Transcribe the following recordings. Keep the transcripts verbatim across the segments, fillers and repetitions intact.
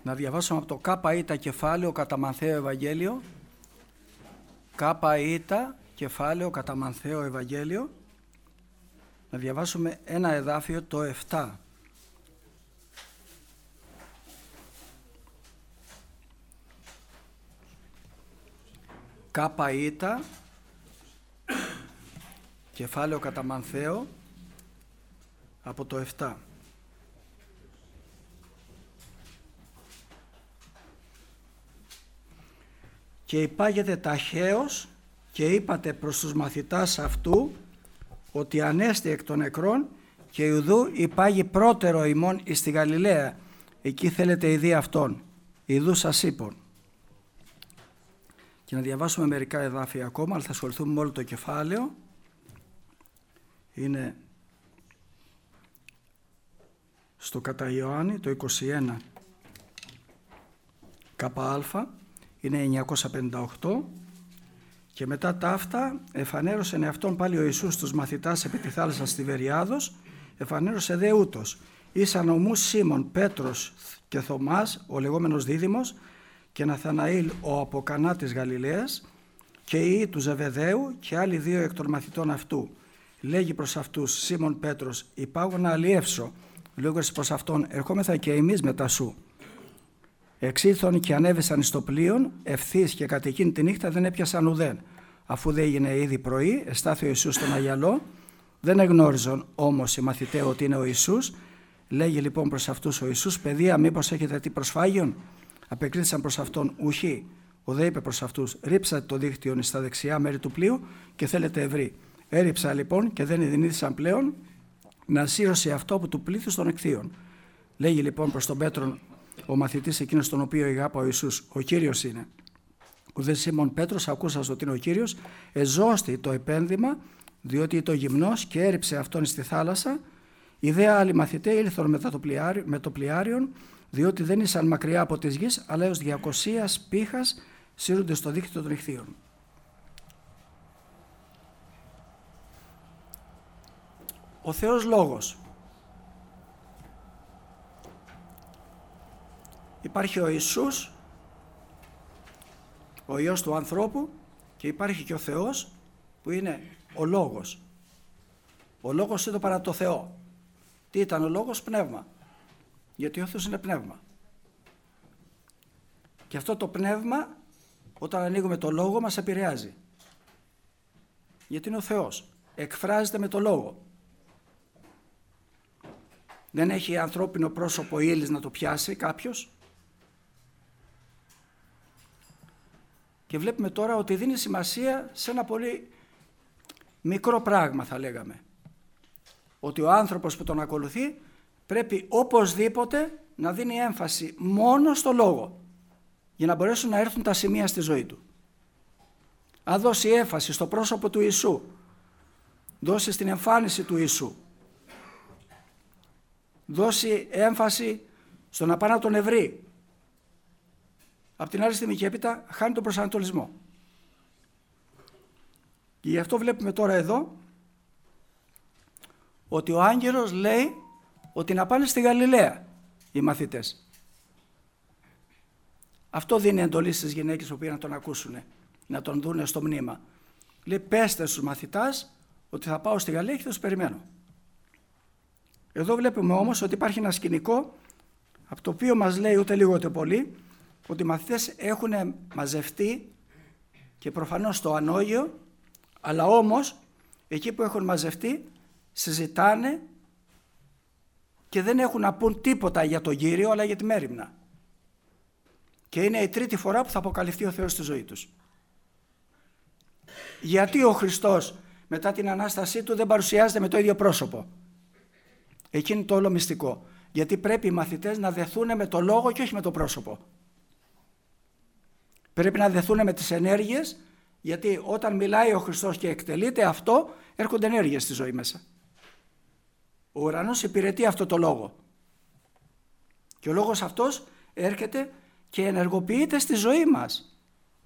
Να διαβάσουμε από το Κάπα Ήτα κεφάλαιο κατά Μανθαίο Ευαγγέλιο. Κάπα Ήτα κεφάλαιο κατά Μανθαίο Ευαγγέλιο. Να διαβάσουμε ένα εδάφιο, το επτά. Κάπα Ήτα κεφάλαιο κατά Μανθαίο από το επτά. Και υπάγεται ταχαίως και είπατε προς τους μαθητάς αυτού ότι ανέστη εκ των νεκρών και ουδού υπάγει πρώτερο ημών εις τη Γαλιλαία, εκεί θέλετε ειδεί αυτόν, ιδού σας είπων. Και να διαβάσουμε μερικά εδάφια ακόμα, αλλά θα ασχοληθούμε με όλο το κεφάλαιο. Είναι στο κατά Ιωάννη το είκοσι ένα ΚΑ, είναι εννιακόσια πενήντα οκτώ. Και μετά τα αυτά εφανέρωσε εαυτόν πάλι ο Ιησούς στους μαθητάς επί τη θάλασσα Τιβεριάδος, εφανέρωσε δε ούτως, ήσαν ομούς Σίμων, Πέτρος και Θωμάς, ο λεγόμενος Δίδυμος, και Ναθαναήλ ο από Κανά της Γαλιλαίας, και οι ιοί του Ζεβεδαίου και άλλοι δύο εκ των μαθητών αυτού. Λέγει προς αυτούς Σίμων Πέτρος, υπάγω να αλλιεύσω, λέγοντας προς αυτόν, ερχόμεθα και εμείς μετά σου. Εξήλθον και ανέβησαν στο πλοίον, ευθύς και κατ' εκείνη τη νύχτα δεν έπιασαν ουδέν. Αφού δε έγινε ήδη πρωί, εστάθη ο Ιησούς στον αγιαλό, δεν εγνώριζαν όμως οι μαθηταί ότι είναι ο Ιησούς. Λέγει λοιπόν προς αυτούς ο Ιησούς, παιδεία, μήπως έχετε τι προσφάγιον? Απεκρίθησαν προς αυτόν, ουχή. Ο δε είπε προς αυτούς, ρίψατε το δίχτυον στα δεξιά μέρη του πλοίου και θέλετε ευρύ. Έριψα λοιπόν και δεν ειδηνήθησαν πλέον να σύρωσε αυτό από του πλήθους των εκθείων. Λέγει λοιπόν προς τον Πέτρον, ο μαθητής εκείνος τον οποίο ηγάπα ο Ιησούς, ο Κύριος είναι. Ο δε Σίμων Πέτρος, ακούσας ότι είναι ο Κύριος, εζώστη το επένδυμα, διότι το γυμνός και έριψε αυτόν στη θάλασσα. Οι δε άλλοι μαθητέ ήλθαν με το, πλοιάριο, με το πλοιάριον, διότι δεν ήσαν μακριά από της γης, αλλά έως διακοσίας πήχας σύρονται στο δίκτυο των ηχθείων. Ο Θεός Λόγος. Υπάρχει ο Ιησούς, ο Υιός του ανθρώπου, και υπάρχει και ο Θεός που είναι ο Λόγος. Ο Λόγος είναι παρά το Θεό. Τι ήταν ο Λόγος? Πνεύμα. Γιατί ο Θεός είναι πνεύμα. Και αυτό το πνεύμα όταν ανοίγουμε το Λόγο μας επηρεάζει. Γιατί είναι ο Θεός. Εκφράζεται με το Λόγο. Δεν έχει ανθρώπινο πρόσωπο ύλης να το πιάσει κάποιος. Και βλέπουμε τώρα ότι δίνει σημασία σε ένα πολύ μικρό πράγμα, θα λέγαμε. Ότι ο άνθρωπος που τον ακολουθεί πρέπει οπωσδήποτε να δίνει έμφαση μόνο στο Λόγο, για να μπορέσουν να έρθουν τα σημεία στη ζωή του. Αν δώσει έμφαση στο πρόσωπο του Ιησού, δώσει στην εμφάνιση του Ιησού, δώσει έμφαση στο να πάει να τον ευρύ, απ' την άλλη στιγμή και έπειτα χάνει τον προσανατολισμό. Και γι' αυτό βλέπουμε τώρα εδώ ότι ο άγγελος λέει ότι να πάνε στη Γαλιλαία οι μαθητές. Αυτό δίνει εντολή στις γυναίκες που πήγαν να τον ακούσουν, να τον δούνε στο μνήμα. Λέει, πέστε στους μαθητάς ότι θα πάω στη Γαλιλαία και θα τους περιμένω. Εδώ βλέπουμε όμως ότι υπάρχει ένα σκηνικό από το οποίο μας λέει ούτε λίγο ούτε πολύ ότι οι μαθητές έχουν μαζευτεί και προφανώς στο ανώγειο, αλλά όμως εκεί που έχουν μαζευτεί συζητάνε και δεν έχουν να πούν τίποτα για τον Κύριο, αλλά για τη μέριμνα. Και είναι η τρίτη φορά που θα αποκαλυφθεί ο Θεός στη ζωή τους. Γιατί ο Χριστός μετά την Ανάστασή του δεν παρουσιάζεται με το ίδιο πρόσωπο? Εκεί είναι το όλο μυστικό. Γιατί πρέπει οι μαθητές να δεθούν με το λόγο και όχι με το πρόσωπο. Πρέπει να δεθούν με τις ενέργειες, γιατί όταν μιλάει ο Χριστός και εκτελείται αυτό, έρχονται ενέργειες στη ζωή μέσα. Ο ουρανός υπηρετεί αυτό το λόγο. Και ο λόγος αυτός έρχεται και ενεργοποιείται στη ζωή μας.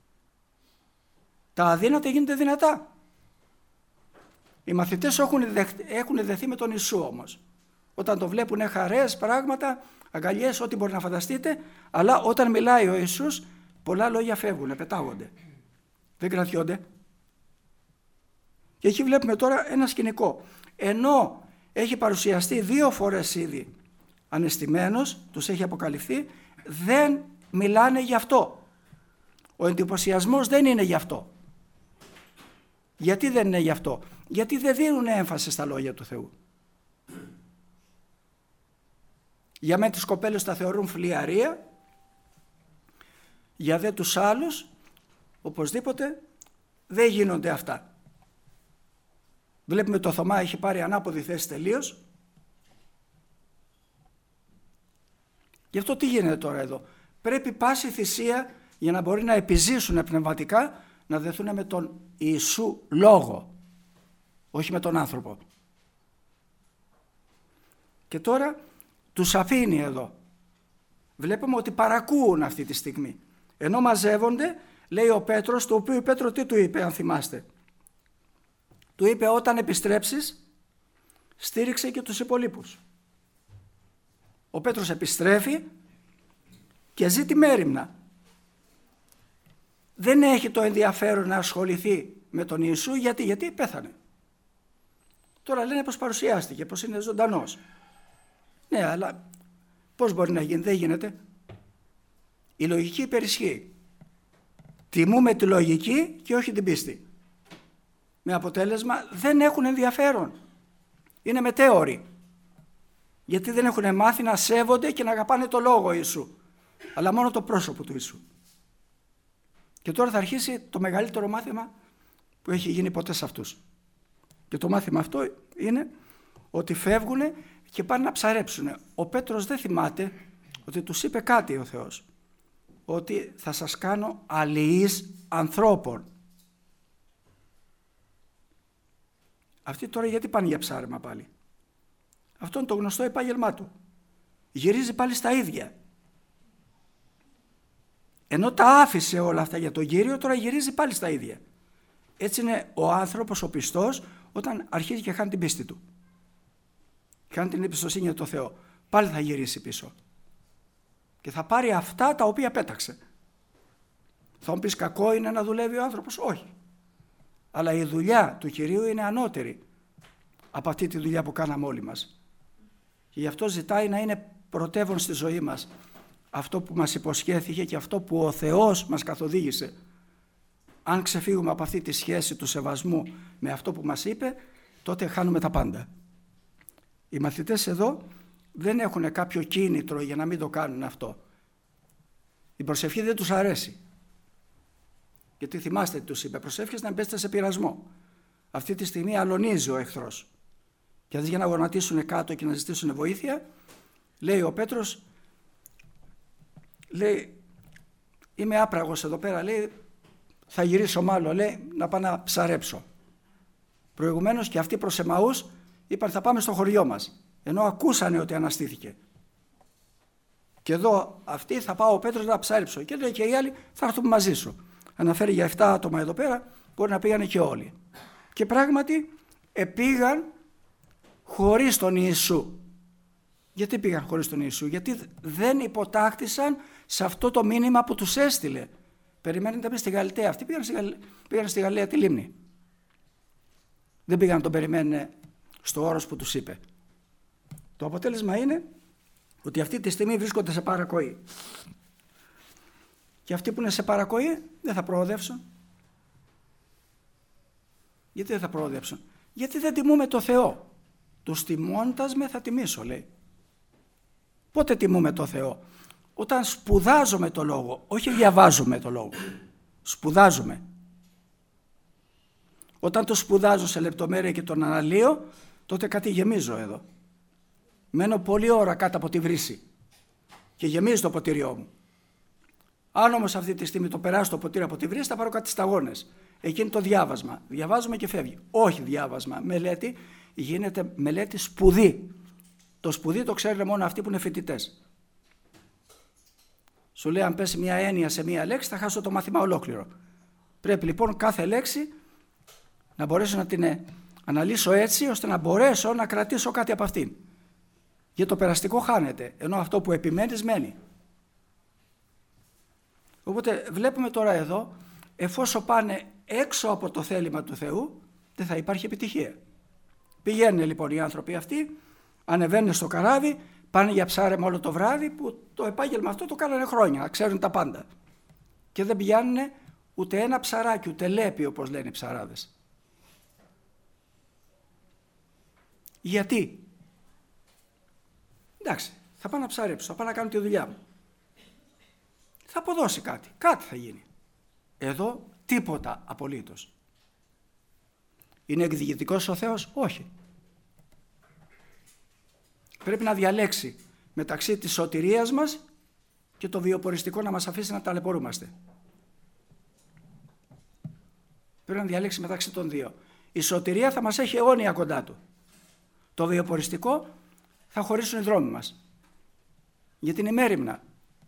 Τα αδύνατα γίνονται δυνατά. Οι μαθητές έχουν, δεχ, έχουν δεθεί με τον Ιησού όμως. Όταν το βλέπουν χαρές, πράγματα, αγκαλιές, ό,τι μπορεί να φανταστείτε, αλλά όταν μιλάει ο Ιησούς, πολλά λόγια φεύγουν, πετάγονται. Δεν κρατιόνται. Και εκεί βλέπουμε τώρα ένα σκηνικό. Ενώ έχει παρουσιαστεί δύο φορές ήδη ανεστημένος, τους έχει αποκαλυφθεί, δεν μιλάνε γι' αυτό. Ο εντυπωσιασμός δεν είναι γι' αυτό. Γιατί δεν είναι γι' αυτό? Γιατί δεν δίνουν έμφαση στα λόγια του Θεού. Για μένα τις κοπέλες τα θεωρούν φλιαρία, για δε τους άλλους οπωσδήποτε δεν γίνονται αυτά. Βλέπουμε το Θωμά έχει πάρει ανάποδη θέση τελείως. Γι' αυτό τι γίνεται τώρα εδώ? Πρέπει πάση θυσία για να μπορεί να επιζήσουν πνευματικά να δεθούν με τον Ιησού λόγο, όχι με τον άνθρωπο. Και τώρα τους αφήνει εδώ. Βλέπουμε ότι παρακούουν αυτή τη στιγμή. Ενώ μαζεύονται, λέει ο Πέτρος, το οποίο ο Πέτρο τι του είπε, αν θυμάστε? Του είπε, όταν επιστρέψεις στήριξε και τους υπολείπους. Ο Πέτρος επιστρέφει και ζει τη μέριμνα. Δεν έχει το ενδιαφέρον να ασχοληθεί με τον Ιησού. Γιατί, γιατί πέθανε. Τώρα λένε πως παρουσιάστηκε, πως είναι ζωντανός. Ναι, αλλά πώς μπορεί να γίνει? Δεν γίνεται. Η λογική υπερισχύει. Τιμούμε τη λογική και όχι την πίστη. Με αποτέλεσμα δεν έχουν ενδιαφέρον. Είναι μετέωροι. Γιατί δεν έχουν μάθει να σέβονται και να αγαπάνε το λόγο Ιησού, αλλά μόνο το πρόσωπο του Ιησού. Και τώρα θα αρχίσει το μεγαλύτερο μάθημα που έχει γίνει ποτέ σε αυτούς. Και το μάθημα αυτό είναι ότι φεύγουν και πάνε να ψαρέψουν. Ο Πέτρος δεν θυμάται ότι τους είπε κάτι ο Θεός, ότι θα σας κάνω αλληλείς ανθρώπων. Αυτοί τώρα γιατί πάνε για ψάρεμα πάλι? Αυτό είναι το γνωστό επάγγελμά του. Γυρίζει πάλι στα ίδια. Ενώ τα άφησε όλα αυτά για τον Κύριο, τώρα γυρίζει πάλι στα ίδια. Έτσι είναι ο άνθρωπος ο πιστός όταν αρχίζει και χάνει την πίστη του. Χάνει την εμπιστοσύνη για το Θεό. Πάλι θα γυρίσει πίσω. Και θα πάρει αυτά τα οποία πέταξε. Θα μου πεις κακό είναι να δουλεύει ο άνθρωπος? Όχι. Αλλά η δουλειά του Κυρίου είναι ανώτερη από αυτή τη δουλειά που κάναμε όλοι μας. Και γι' αυτό ζητάει να είναι πρωτεύον στη ζωή μας αυτό που μας υποσχέθηκε και αυτό που ο Θεός μας καθοδήγησε. Αν ξεφύγουμε από αυτή τη σχέση του σεβασμού με αυτό που μας είπε, τότε χάνουμε τα πάντα. Οι μαθητές εδώ δεν έχουν κάποιο κίνητρο για να μην το κάνουν αυτό. Η προσευχή δεν τους αρέσει. Γιατί θυμάστε τι τους είπε, προσεύχες να μην πέσετε σε πειρασμό. Αυτή τη στιγμή αλωνίζει ο εχθρός. Και αντί για να γονατίσουν κάτω και να ζητήσουν βοήθεια, λέει ο Πέτρος, λέει, είμαι άπραγος εδώ πέρα, λέει, θα γυρίσω μάλλον, λέει, να πάω να ψαρέψω. Προηγουμένως και αυτοί προς Εμαούς είπαν θα πάμε στο χωριό μας, ενώ ακούσανε ότι αναστήθηκε. Και εδώ αυτοί θα πάω ο Πέτρος να ψάρεψω. Και λέει και οι άλλοι θα έρθουν μαζί σου. Αναφέρει για εφτά άτομα εδώ πέρα, μπορεί να πήγανε και όλοι. Και πράγματι επήγαν χωρίς τον Ιησού. Γιατί πήγαν χωρίς τον Ιησού? Γιατί δεν υποτάχτησαν σε αυτό το μήνυμα που τους έστειλε. Περιμένετε με στη Γαλιλαία. Αυτοί πήγαν στη, Γαλ... πήγαν στη Γαλιλαία τη λίμνη. Δεν πήγαν να τον περιμένουν στο όρος που τους είπε. Το αποτέλεσμα είναι ότι αυτή τη στιγμή βρίσκονται σε παρακοή. Και αυτοί που είναι σε παρακοή δεν θα προοδεύσουν. Γιατί δεν θα προοδεύσουν? Γιατί δεν τιμούμε το Θεό. Τους τιμώντας με θα τιμήσω, λέει. Πότε τιμούμε το Θεό? Όταν σπουδάζουμε το Λόγο, όχι διαβάζουμε το Λόγο. Σπουδάζουμε. Όταν το σπουδάζω σε λεπτομέρεια και τον αναλύω, τότε κάτι γεμίζω εδώ. Μένω πολλή ώρα κάτω από τη βρύση και γεμίζει το ποτήριό μου. Αν όμως αυτή τη στιγμή το περάσω το ποτήρι από τη βρύση, θα πάρω κάτι σταγόνες. Εκεί είναι το διάβασμα. Διαβάζουμε και φεύγει. Όχι διάβασμα. Μελέτη γίνεται μελέτη σπουδή. Το σπουδή το ξέρουν μόνο αυτοί που είναι φοιτητές. Σου λέει αν πέσει μια έννοια σε μια λέξη θα χάσω το μάθημα ολόκληρο. Πρέπει λοιπόν κάθε λέξη να μπορέσω να την αναλύσω έτσι ώστε να μπορέσω να κρατήσω κάτι από αυτήν. γιατί το περαστικό χάνεται, ενώ αυτό που επιμένεις μένει. Οπότε βλέπουμε τώρα εδώ, εφόσον πάνε έξω από το θέλημα του Θεού, δεν θα υπάρχει επιτυχία. Πηγαίνουν λοιπόν οι άνθρωποι αυτοί, ανεβαίνουν στο καράβι, πάνε για ψάρεμα όλο το βράδυ, που το επάγγελμα αυτό το κάνανε χρόνια, ξέρουν τα πάντα. Και δεν πηγαίνουν ούτε ένα ψαράκι, ούτε λέπι, όπως λένε οι ψαράδες. Γιατί? Εντάξει, θα πάω να ψαρέψω, θα πάω να κάνω τη δουλειά μου. Θα αποδώσει κάτι, κάτι θα γίνει. Εδώ τίποτα απολύτως. Είναι εκδιηγητικός ο Θεός? Όχι. Πρέπει να διαλέξει μεταξύ της σωτηρίας μας και το βιοποριστικό να μας αφήσει να ταλαιπωρούμαστε. Πρέπει να διαλέξει μεταξύ των δύο. Η σωτηρία θα μας έχει αιώνια κοντά του. Το βιοποριστικό θα χωρίσουν οι δρόμοι μας. Γιατί είναι μέριμνα.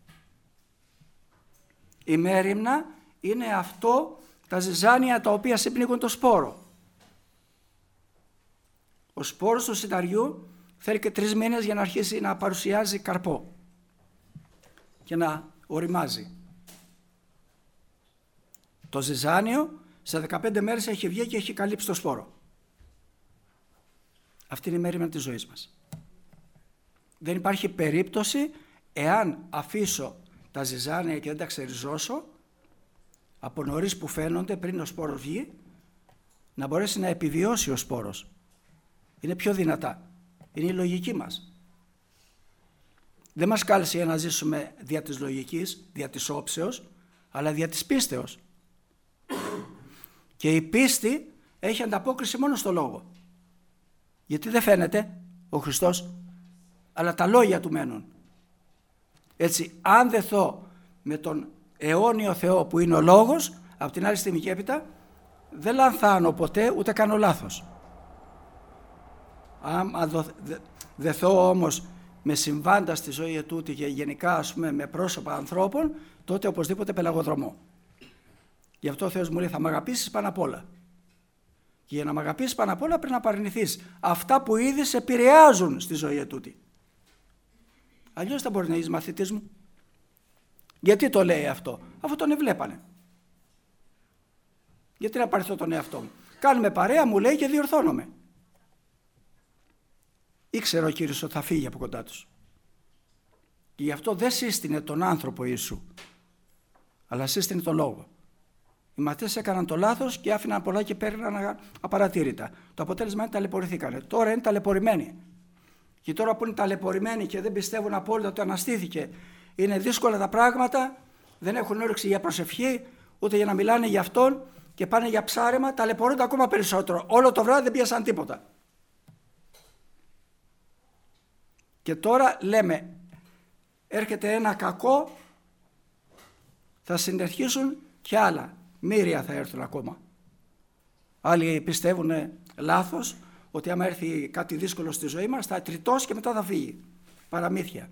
Η μέριμνα είναι αυτό, τα ζυζάνια τα οποία συμπνίγουν το σπόρο. Ο σπόρος του σιταριού θέλει και τρεις μήνες για να αρχίσει να παρουσιάζει καρπό και να οριμάζει. Το ζυζάνιο σε δεκαπέντε μέρες έχει βγει και έχει καλύψει το σπόρο. Αυτή είναι η μέριμνα της ζωής μας. Δεν υπάρχει περίπτωση, εάν αφήσω τα ζυζάνια και δεν τα ξεριζώσω, από νωρίς που φαίνονται πριν ο σπόρος βγει, να μπορέσει να επιβιώσει ο σπόρος. Είναι πιο δυνατά. Είναι η λογική μας. Δεν μας κάλεσε για να ζήσουμε δια της λογικής, δια της όψεως, αλλά δια της πίστεως. Και η πίστη έχει ανταπόκριση μόνο στο λόγο. Γιατί δεν φαίνεται ο Χριστός, αλλά τα λόγια του μένουν. Έτσι, αν δεθώ με τον αιώνιο Θεό που είναι ο λόγος, από την άλλη στιγμή και έπειτα, δεν λανθάνω ποτέ ούτε κάνω λάθος. Αν δεθώ όμως με συμβάντα στη ζωή ετούτη και γενικά, ας πούμε, με πρόσωπα ανθρώπων, τότε οπωσδήποτε πελαγοδρομώ. Γι' αυτό ο Θεός μου λέει, θα μ' αγαπήσεις πάνω απ' όλα. Και για να μ' αγαπήσεις πάνω απ' όλα πρέπει να παραιτηθείς αυτά που ήδη σε επηρεάζουν στη ζωή ετούτη. Αλλιώς δεν μπορεί να είσαι μαθητής μου. Γιατί το λέει αυτό? Αφού τον εβλέπανε. Γιατί να παραιτηθώ τον εαυτό μου? Κάνουμε παρέα, μου λέει, και διορθώνομαι. Ήξερε ο Κύριος ότι θα φύγει από κοντά τους. Και γι' αυτό δεν σύστηνε τον άνθρωπο Ιησού, αλλά σύστηνε τον λόγο. Οι μαθητές έκαναν το λάθος και άφηναν πολλά και παίρναν απαρατήρητα. Το αποτέλεσμα είναι ταλαιπωρηθήκανε. Τώρα είναι ταλαιπωρημένοι. Και τώρα που είναι ταλαιπωρημένοι και δεν πιστεύουν απόλυτα ότι αναστήθηκε, είναι δύσκολα τα πράγματα, δεν έχουν όρεξη για προσευχή, ούτε για να μιλάνε για Αυτόν και πάνε για ψάρεμα, ταλαιπωρούνται ακόμα περισσότερο. Όλο το βράδυ δεν πιάσαν τίποτα. Και τώρα λέμε, έρχεται ένα κακό, θα συνεχίσουν και άλλα. Μύρια θα έρθουν ακόμα. Άλλοι πιστεύουν λάθος, ότι άμα έρθει κάτι δύσκολο στη ζωή μας θα τριτώσει και μετά θα φύγει. Παραμύθια.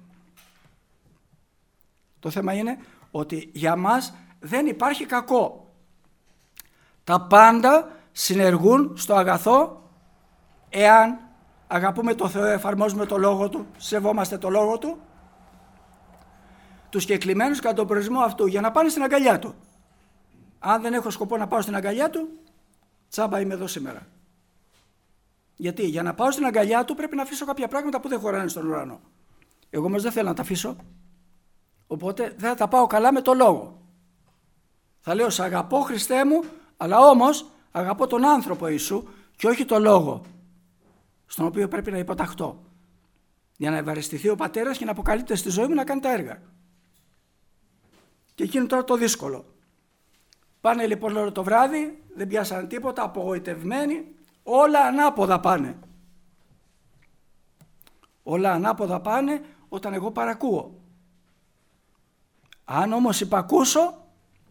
Το θέμα είναι ότι για μας δεν υπάρχει κακό. Τα πάντα συνεργούν στο αγαθό εάν αγαπούμε το Θεό, εφαρμόζουμε το Λόγο Του, σεβόμαστε το Λόγο Του, τους κεκλημένους κατά τον προορισμό αυτού για να πάνε στην αγκαλιά Του. Αν δεν έχω σκοπό να πάω στην αγκαλιά Του, τσάμπα είμαι εδώ σήμερα. Γιατί για να πάω στην αγκαλιά Του πρέπει να αφήσω κάποια πράγματα που δεν χωράνε στον ουρανό. Εγώ όμως δεν θέλω να τα αφήσω, οπότε δεν θα τα πάω καλά με το Λόγο. Θα λέω, σ' αγαπώ Χριστέ μου, αλλά όμως αγαπώ τον άνθρωπο Ιησού και όχι το Λόγο, στον οποίο πρέπει να υποταχτώ, για να ευαριστηθεί ο Πατέρας και να αποκαλείται στη ζωή μου να κάνει τα έργα. Και εκείνο τώρα το δύσκολο. Πάνε λοιπόν όλο το βράδυ, δεν πιάσανε τίποτα, απογοητευμένοι, όλα ανάποδα πάνε. Όλα ανάποδα πάνε όταν εγώ παρακούω. Αν όμως υπακούσω,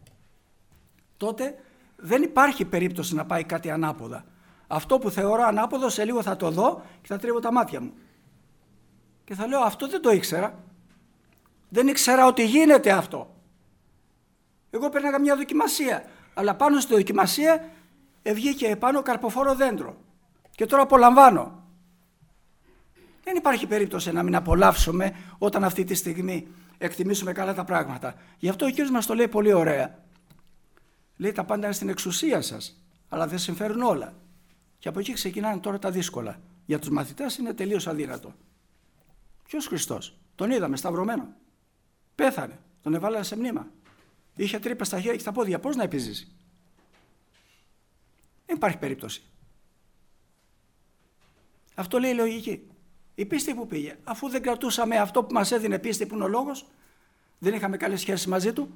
τότε δεν υπάρχει περίπτωση να πάει κάτι ανάποδα. Αυτό που θεωρώ ανάποδο σε λίγο θα το δω και θα τρίβω τα μάτια μου. Και θα λέω, αυτό δεν το ήξερα. Δεν ήξερα ότι γίνεται αυτό. Εγώ πέρναγα μια δοκιμασία, αλλά πάνω στη δοκιμασία βγήκε επάνω καρποφόρο δέντρο. Και τώρα απολαμβάνω. Δεν υπάρχει περίπτωση να μην απολαύσουμε όταν αυτή τη στιγμή εκτιμήσουμε καλά τα πράγματα. Γι' αυτό ο Κύριος μας το λέει πολύ ωραία. Λέει τα πάντα είναι στην εξουσία σας, αλλά δεν συμφέρουν όλα. Και από εκεί ξεκινάνε τώρα τα δύσκολα. Για τους μαθητές είναι τελείως αδύνατο. Ποιος Χριστός? Τον είδαμε σταυρωμένο. Πέθανε, τον εβάλανε σε μνήμα. Είχε τρύπες στα χέρια και στα πόδια. Πώς να επιζήσει? Δεν υπάρχει περίπτωση. Αυτό λέει η λογική. Η πίστη που πήγε, αφού δεν κρατούσαμε αυτό που μας έδινε πίστη που είναι ο λόγος, δεν είχαμε καλές σχέσεις μαζί του.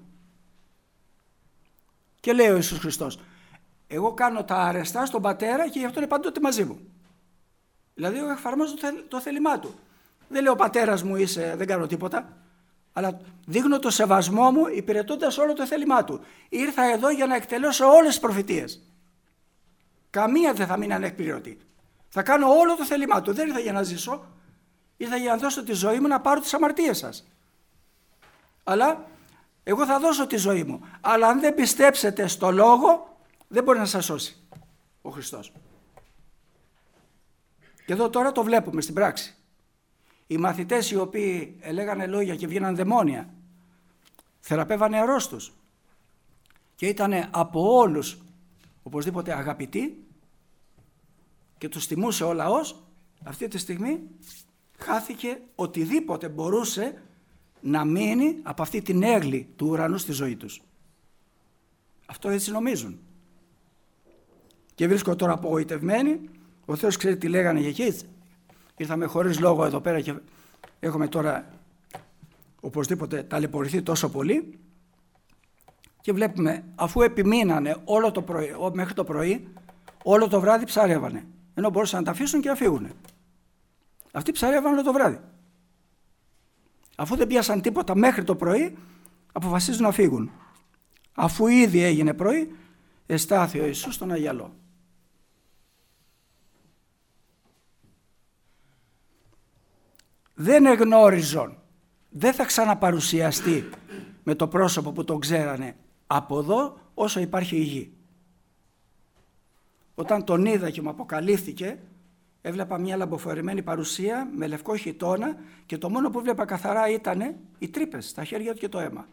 Και λέει ο Ιησούς Χριστός, εγώ κάνω τα αρεστά στον Πατέρα και γι' αυτό είναι πάντοτε μαζί μου. Δηλαδή εγώ εφαρμόζω το θέλημά του. Δεν λέω πατέρας μου είσαι, δεν κάνω τίποτα, αλλά δείχνω το σεβασμό μου υπηρετώντας όλο το θέλημά του. Ήρθα εδώ για να εκτελέσω όλες τις προφητείες. Καμία δεν θα μείνει ανεκπληρωτή. Θα κάνω όλο το θέλημά του. Δεν ήρθα για να ζήσω, ήρθα για να δώσω τη ζωή μου να πάρω τις αμαρτίες σας. Αλλά εγώ θα δώσω τη ζωή μου. Αλλά αν δεν πιστέψετε στο λόγο, δεν μπορεί να σας σώσει ο Χριστός. Και εδώ τώρα το βλέπουμε στην πράξη. Οι μαθητές οι οποίοι έλεγανε λόγια και βγαίναν δαιμόνια, θεραπεύανε αρρώστους και ήταν από όλους οπωσδήποτε αγαπητοί και τους τιμούσε ο λαός, αυτή τη στιγμή χάθηκε οτιδήποτε μπορούσε να μείνει από αυτή την έγκλη του ουρανού στη ζωή τους. Αυτό έτσι νομίζουν. Και βρίσκω τώρα απογοητευμένοι. Ο Θεός ξέρει τι λέγανε για εκεί. Ήρθαμε χωρίς λόγο εδώ πέρα και έχουμε τώρα οπωσδήποτε ταλαιπωρηθεί τόσο πολύ. Και βλέπουμε, αφού επιμείνανε όλο το πρωί, μέχρι το πρωί, όλο το βράδυ ψαρεύανε. Ενώ μπορούσαν να τα αφήσουν και να φύγουν. Αυτοί ψαρεύανε όλο το βράδυ. Αφού δεν πιάσαν τίποτα μέχρι το πρωί, αποφασίζουν να φύγουν. Αφού ήδη έγινε πρωί, εστάθη ο Ιησούς στον αγιαλό. Δεν εγνώριζον, δεν θα ξαναπαρουσιαστεί με το πρόσωπο που τον ξέρανε από εδώ όσο υπάρχει η γη. Όταν τον είδα και μου αποκαλύφθηκε, έβλεπα μια λαμποφορεμένη παρουσία με λευκό χιτώνα και το μόνο που έβλεπα καθαρά ήταν οι τρύπες στα χέρια του και το αίμα.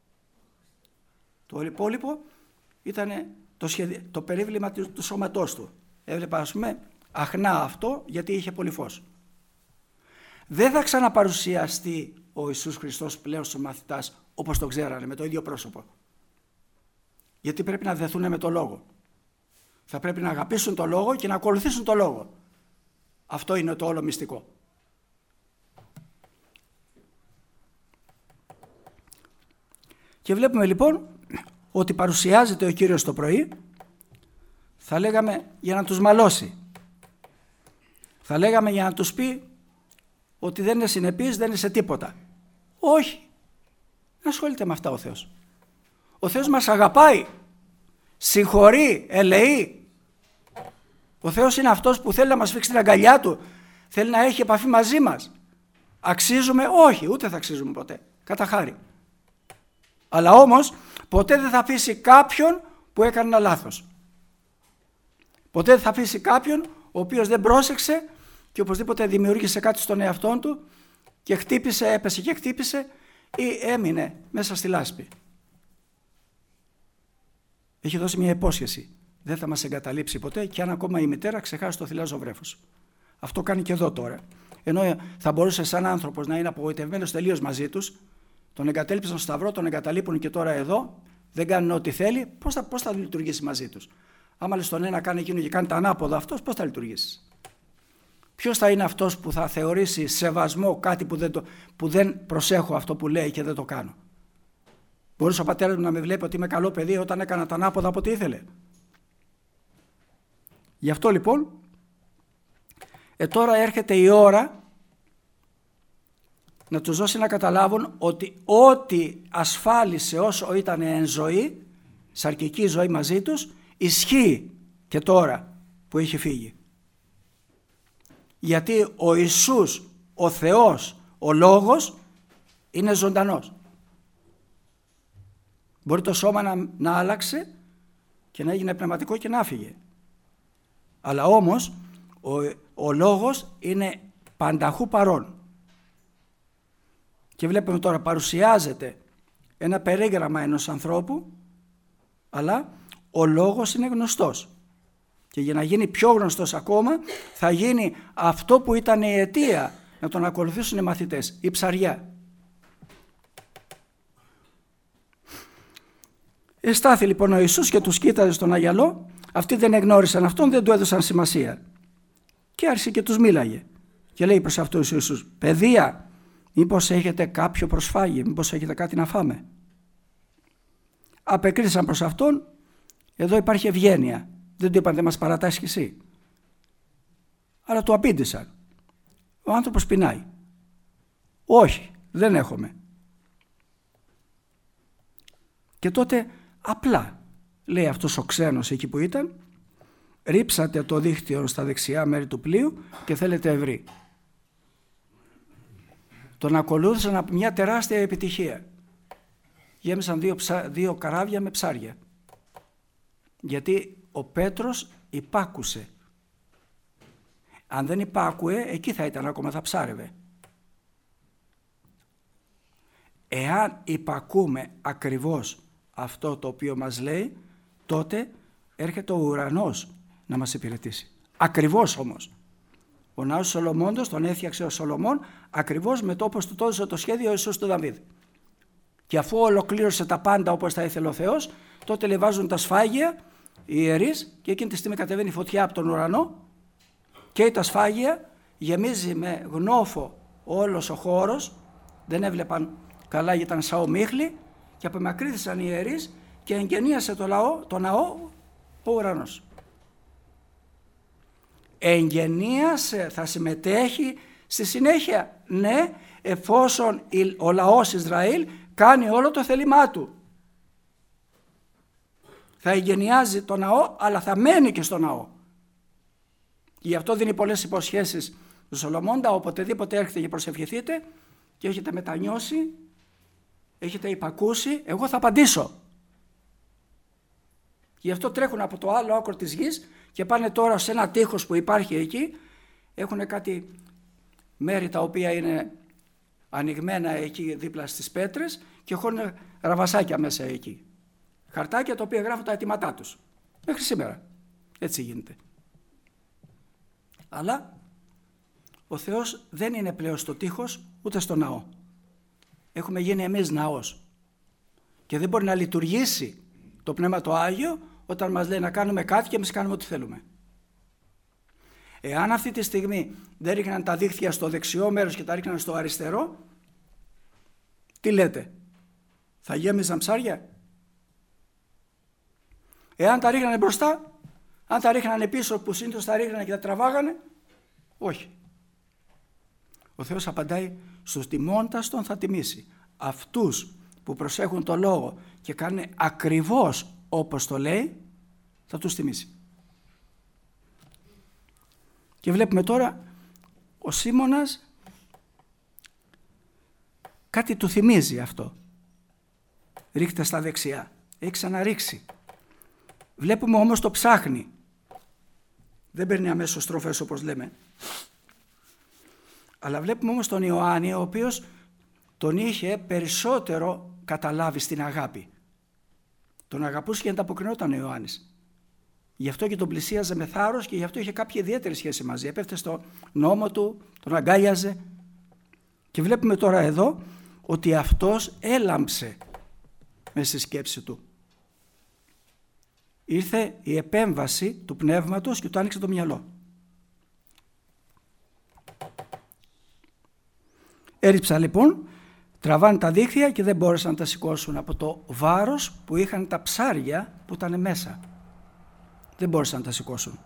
Το υπόλοιπο ήταν το, σχεδι... το περίβλημα του, του σώματός του. Έβλεπα, ας πούμε, αχνά αυτό γιατί είχε πολύ φως. Δεν θα ξαναπαρουσιαστεί ο Ιησούς Χριστός πλέον στους μαθητάς όπως το ξέρανε, με το ίδιο πρόσωπο. Γιατί πρέπει να δεθούν με το λόγο. Θα πρέπει να αγαπήσουν το λόγο και να ακολουθήσουν το λόγο. Αυτό είναι το όλο μυστικό. Και βλέπουμε λοιπόν ότι παρουσιάζεται ο Κύριος το πρωί, θα λέγαμε για να τους μαλώσει. Θα λέγαμε για να τους πει ότι δεν είναι συνεπής, δεν είναι σε τίποτα. Όχι. Δεν ασχολείται με αυτά ο Θεός. Ο Θεός μας αγαπάει, συγχωρεί, ελεεί. Ο Θεός είναι αυτός που θέλει να μας φίξει την αγκαλιά του, θέλει να έχει επαφή μαζί μας. Αξίζουμε? Όχι, ούτε θα αξίζουμε ποτέ. Κατά χάρη. Αλλά όμως ποτέ δεν θα αφήσει κάποιον που έκανε ένα λάθος. Ποτέ δεν θα αφήσει κάποιον ο οποίος δεν πρόσεξε και οπωσδήποτε δημιούργησε κάτι στον εαυτό του και χτύπησε, έπεσε και χτύπησε ή έμεινε μέσα στη λάσπη. Έχει δώσει μια υπόσχεση. Δεν θα μας εγκαταλείψει ποτέ και αν ακόμα η μητέρα ξεχάσει το θηλάζο βρέφος. Αυτό κάνει και εδώ τώρα. Ενώ θα μπορούσε σαν άνθρωπος να είναι απογοητευμένος τελείως μαζί τους, τον εγκατέλειψαν στο σταυρό, τον εγκαταλείπουν και τώρα εδώ, δεν κάνουν ό,τι θέλει, πώς θα, πώς θα λειτουργήσει μαζί τους? Άμα λες τον ένα κάνει εκείνο και κάνει τα ανάποδα, αυτός πώς θα λειτουργήσει? Ποιος θα είναι αυτός που θα θεωρήσει σεβασμό κάτι που δεν, το, που δεν προσέχω αυτό που λέει και δεν το κάνω? Μπορούσε ο πατέρας μου να με βλέπει ότι είμαι καλό παιδί όταν έκανα τα ανάποδα από ό,τι ήθελε? Γι' αυτό λοιπόν, ε, τώρα έρχεται η ώρα να τους δώσει να καταλάβουν ότι ό,τι ασφάλισε όσο ήταν εν ζωή, σαρκική ζωή μαζί τους, ισχύει και τώρα που έχει φύγει. Γιατί ο Ιησούς, ο Θεός, ο Λόγος είναι ζωντανός. Μπορεί το σώμα να, να άλλαξε και να έγινε πνευματικό και να φύγε. Αλλά όμως ο, ο Λόγος είναι πανταχού παρών. Και βλέπουμε τώρα παρουσιάζεται ένα περίγραμμα ενός ανθρώπου, αλλά ο λόγος είναι γνωστός. Και για να γίνει πιο γνωστός ακόμα, θα γίνει αυτό που ήταν η αιτία να τον ακολουθήσουν οι μαθητές, η ψαριά. Εστάθη λοιπόν ο Ιησούς και τους κοίταζε στον αγιαλό. Αυτοί δεν εγνώρισαν αυτόν, δεν του έδωσαν σημασία. Και άρχισε και τους μίλαγε. Και λέει προς αυτούς ο Ιησούς: «Παιδεία, μήπως έχετε κάποιο προσφάγι, μήπως έχετε κάτι να φάμε?» Απεκρίθησαν προς αυτόν. Εδώ υπάρχει ευγένεια. Δεν του είπαν: «Δεν μας παρατάσσεις εσύ». Αλλά του απήντησαν. Ο άνθρωπος πεινάει. «Όχι, δεν έχουμε». Και τότε απλά λέει αυτός ο ξένος εκεί που ήταν: «Ρίψατε το δίχτυο στα δεξιά μέρη του πλοίου και θέλετε ευρύ». Τον ακολούθησαν από μια τεράστια επιτυχία. Γέμισαν δύο, ψα... δύο καράβια με ψάρια. Γιατί ο Πέτρος υπάκουσε. Αν δεν υπάκουε, εκεί θα ήταν ακόμα, θα ψάρευε. Εάν υπακούμε ακριβώς αυτό το οποίο μας λέει, τότε έρχεται ο ουρανός να μας υπηρετήσει. Ακριβώς όμως. Ο ναός Σολομώντος τον έφτιαξε ο Σολομών ακριβώς με το όπως του το έδωσε το σχέδιο ο Ιησούς του Δαβίδ. Και αφού ολοκλήρωσε τα πάντα όπως θα ήθελε ο Θεός, τότε λεβάζουν τα σφάγια οι ιερείς και εκείνη τη στιγμή κατεβαίνει φωτιά από τον ουρανό και τα σφάγια, γεμίζει με γνώφο όλος ο χώρος, δεν έβλεπαν καλά γιατί ήταν σαν ομίχλη, και απομακρύνθησαν οι ιερείς και εγγενίασε το, λαό, το ναό ο ουρανός. Εγγενίασε, θα συμμετέχει στη συνέχεια, ναι, εφόσον ο λαός Ισραήλ κάνει όλο το θέλημά του. Θα εγγενιάζει το ναό, αλλά θα μένει και στο ναό. Γι' αυτό δίνει πολλές υποσχέσεις του Σολομώντα: οποτεδήποτε έρχεται και προσευχηθείτε και έχετε μετανιώσει, έχετε υπακούσει, εγώ θα απαντήσω. Γι' αυτό τρέχουν από το άλλο άκρο της γης και πάνε τώρα σε ένα τείχος που υπάρχει εκεί. Έχουν κάτι μέρη τα οποία είναι ανοιγμένα εκεί δίπλα στις πέτρες και έχουν ραβασάκια μέσα εκεί. Χαρτάκια τα οποία γράφουν τα αιτήματά τους. Μέχρι σήμερα. Έτσι γίνεται. Αλλά ο Θεός δεν είναι πλέον στο τείχος ούτε στο ναό. Έχουμε γίνει εμείς ναός. Και δεν μπορεί να λειτουργήσει το Πνεύμα το Άγιο όταν μας λέει να κάνουμε κάτι και εμείς κάνουμε ό,τι θέλουμε. Εάν αυτή τη στιγμή δεν ρίχναν τα δίχτυα στο δεξιό μέρος και τα ρίχναν στο αριστερό, τι λέτε, θα γέμιζαν ψάρια? Εάν τα ρίχνανε μπροστά, αν τα ρίχνανε πίσω που συνήθως τα ρίχνανε και τα τραβάγανε, όχι. Ο Θεός απαντάει: στους τιμώντας τον θα τιμήσει. Αυτούς που προσέχουν το λόγο και κάνουν ακριβώς όπως το λέει, θα τους τιμήσει. Και βλέπουμε τώρα ο Σίμωνας κάτι του θυμίζει αυτό. Ρίχτε στα δεξιά. Έχει ξαναρίξει. Βλέπουμε όμως το ψάχνει. Δεν παίρνει αμέσως στροφές όπως λέμε. Αλλά βλέπουμε όμως τον Ιωάννη, ο οποίος τον είχε περισσότερο καταλάβει στην αγάπη. Τον αγαπούσε και ανταποκρινόταν ο Ιωάννης. Γι' αυτό και τον πλησίαζε με θάρρος και γι' αυτό είχε κάποια ιδιαίτερη σχέση μαζί. Έπεφτε στο νόμο του, τον αγκάλιαζε. Και βλέπουμε τώρα εδώ ότι αυτός έλαμψε μέσα στη σκέψη του. Ήρθε η επέμβαση του πνεύματος και του άνοιξε το μυαλό. Έριψα λοιπόν, τραβάνε τα δίχτυα και δεν μπόρεσαν να τα σηκώσουν από το βάρος που είχαν τα ψάρια που ήταν μέσα. Δεν μπόρεσαν να τα σηκώσουν.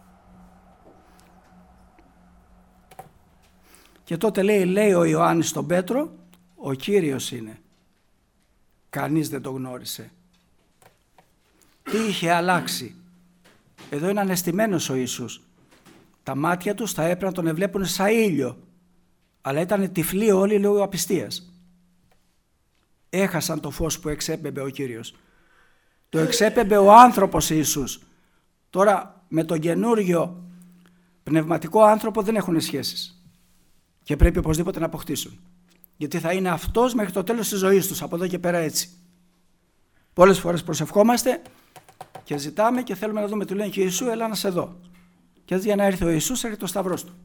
Και τότε λέει, λέει ο Ιωάννης στον Πέτρο, ο Κύριος είναι. Κανείς δεν το γνώρισε. Τι είχε αλλάξει? Εδώ είναι αναισθημένος ο Ιησούς. Τα μάτια τους θα έπρεπε να τον εβλέπουν σαν ήλιο. Αλλά ήταν τυφλοί όλοι λόγω απιστίας. Έχασαν το φως που εξέπεμπε ο Κύριος. Το εξέπεμπε ο άνθρωπος Ιησούς. Τώρα με τον καινούριο πνευματικό άνθρωπο δεν έχουν σχέσεις. Και πρέπει οπωσδήποτε να αποκτήσουν. Γιατί θα είναι αυτός μέχρι το τέλος της ζωής τους, από εδώ και πέρα έτσι. Πολλές φορές προσευχόμαστε και ζητάμε και θέλουμε να δούμε, του λένε και Ιησού, έλα να σε δω. Και έτσι για να έρθει ο Ιησούς έρχεται το σταυρός του.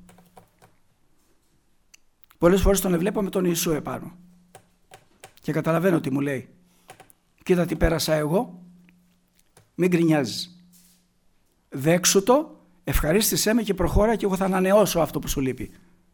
Πολλές φορές τον βλέπω με τον Ιησού επάνω. Και καταλαβαίνω τι μου λέει. Κοίτα τι πέρασα εγώ, μην γκρινιάζεις. Δέξου το, ευχαρίστησέ με και προχώρα και εγώ θα ανανεώσω αυτό που σου λείπει.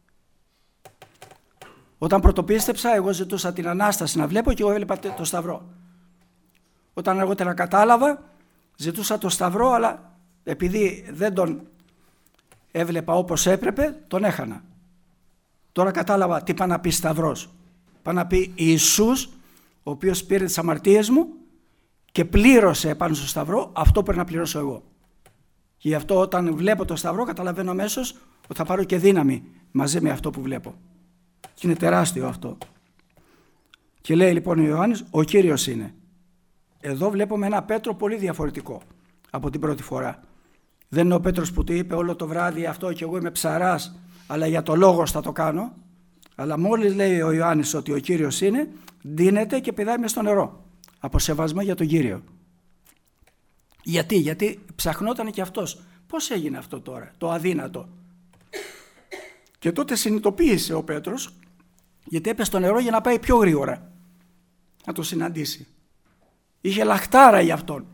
Όταν πρωτοπίστεψα, εγώ ζητούσα την Ανάσταση να βλέπω και εγώ έβλεπα το σταυρό. Όταν αργότερα κατάλαβα, ζητούσα το σταυρό, αλλά επειδή δεν τον έβλεπα όπως έπρεπε, τον έχανα. Τώρα κατάλαβα τι πάει να πει σταυρός. Πάει να πει Ιησούς, ο οποίος πήρε τις αμαρτίες μου και πλήρωσε επάνω στο σταυρό αυτό που πρέπει να πληρώσω εγώ. Και γι' αυτό όταν βλέπω το σταυρό καταλαβαίνω αμέσως ότι θα πάρω και δύναμη μαζί με αυτό που βλέπω. Και είναι τεράστιο αυτό. Και λέει λοιπόν ο Ιωάννης, ο Κύριος είναι. Εδώ βλέπουμε ένα Πέτρο πολύ διαφορετικό από την πρώτη φορά. Δεν είναι ο Πέτρος που του είπε όλο το βράδυ αυτό και εγώ είμαι ψαράς, αλλά για το λόγο θα το κάνω. Αλλά μόλις λέει ο Ιωάννης ότι ο Κύριος είναι, ντύνεται και πηδάει μες στο νερό. Από σεβασμό για τον Κύριο. Γιατί, γιατί ψαχνόταν και αυτός. Πώς έγινε αυτό τώρα, το αδύνατο. Και τότε συνειδητοποίησε ο Πέτρος, γιατί έπεσε στο νερό για να πάει πιο γρήγορα να το συναντήσει. Είχε λαχτάρα για αυτόν.